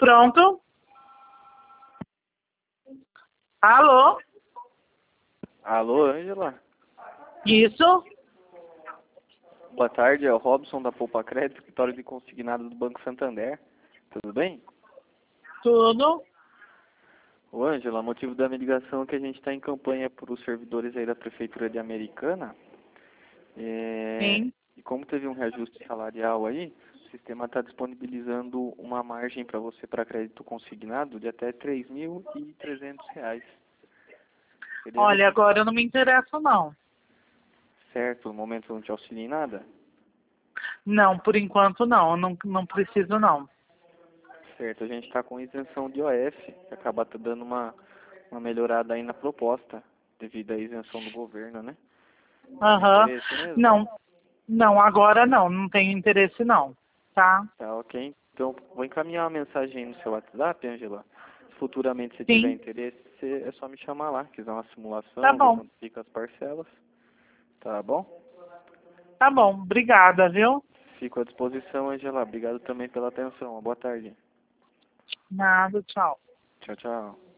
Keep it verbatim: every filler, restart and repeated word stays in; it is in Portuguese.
Pronto? Alô? Alô, Ângela? Isso? Boa tarde, é o Robson da Poupa Crédito, escritório de consignado do Banco Santander. Tudo bem? Tudo? Ô, Ângela, o motivo da minha ligação é que a gente está em campanha para os servidores aí da Prefeitura de Americana. É, Sim. E como teve um reajuste salarial aí, o sistema está disponibilizando uma margem para você para crédito consignado de até três mil e trezentos reais. Seria Olha, nesse- agora eu não me interesso, não. Certo, no momento não te auxilia em nada? Não, por enquanto não. Eu não, não preciso, não. Certo, a gente está com isenção de O F, que acaba tá dando uma, uma melhorada aí na proposta, devido à isenção do governo, né? Tem Aham. interesse mesmo? Não, não, agora não. Não tenho interesse, não. Tá? Tá, ok. Então, vou encaminhar uma mensagem aí no seu WhatsApp, Angela. Se futuramente você tiver Sim. interesse, você- é só me chamar lá, quiser uma Tá simulação, ver bom. quanto fica as parcelas. Tá bom? Tá bom. Obrigada, viu? Fico à disposição, Angela. Obrigado também pela atenção. Uma boa tarde. Nada, tchau. Tchau, tchau.